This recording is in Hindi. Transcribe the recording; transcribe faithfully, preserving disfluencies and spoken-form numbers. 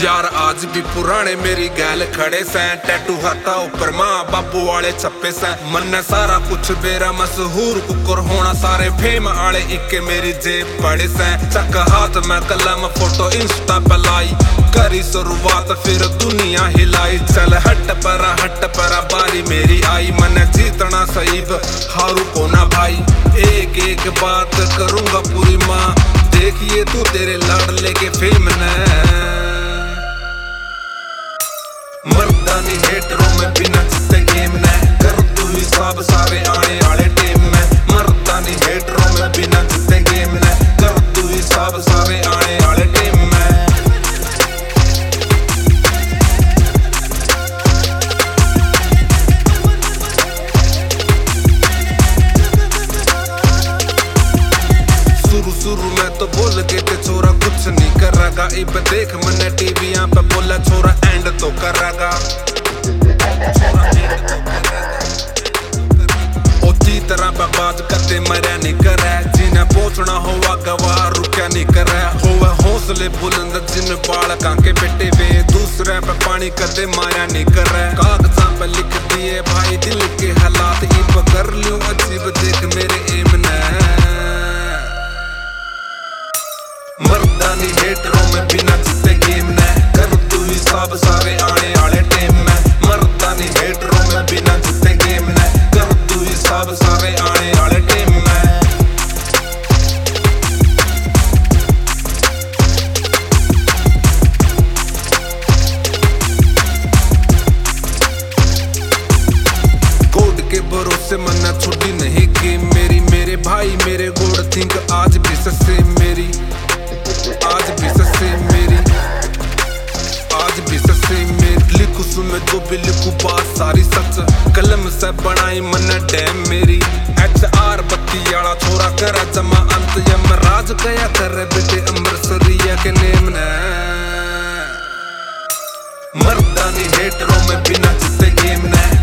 यार आज भी पुराने मेरी गैल खड़े से, टैटू हाथा ऊपर माँ बापू वाले छप्पे से। मन सारा कुछ बेरा मशहूर कुकर होना, सारे फेम आले इक्के मेरी जेब पड़े से। चक हाथ में कलम फोटो इंस्टा पे लाई, करी शुरुआत फिर दुनिया हिलाई। चल हट परा हट परा बारी मेरी आई, मन जीतना सहीब हारू को ना भाई। एक एक बात करूंगा पूरी माँ, देखिए तू तेरे लाडले के फिल्म ने। मरदा नहीं हेटरों में बिना जिससे गेम ने, कर तू हिसाब सारे आने वाले टीम में। मरदा नहीं हेटरों में बिना जिससे गेम ने, कर तू हिसाब सारे आने वाले टीम में। शुरू शुरू में तो बोल के ते छोरा कुछ नहीं करेगा, इब देख मैंने टीवियां पे बोला छोरा एंड तो करेगा। ओची तरह बाज कते मरिया नहीं करे, जिन्हें पहुंचना हुआ गवाह रुकिया नहीं करे। होवे हौसले बुलंद जिन बाल कांके बेटे वे, दूसरे पे पानी कदे माया नहीं करे। कागजां पे लिख दिए भाई दिल के हालात, इब कर लूं अजीब देख मेरे एम ने। मरदा नहीं हेटरों में बिना जिससे गेम ने, कर तू हिसाब सारे आने वाले टीम में। मरदा नहीं हेटरों में बिना जिससे गेम ने, कर तू हिसाब सारे आने वाले टीम में। कोड के भरोसे मन्ना छुट्टी नहीं की मेरी, मेरे भाई मेरे गोड थिंक आज भी सस्से मेरी, आज भी सस्से मेरी, आज भी सस्से मेरी। लिखू सुन जो भी लिखू बात सारी सच, कलम से बनाई मन डैम मेरी। एच आर बत्ती आला छोरा करा जमा अंत, यम राज गया कर बेटे अमृतसरिया के नेम ने। मरदा नहीं हेटरों में बिना जिससे गेम ने,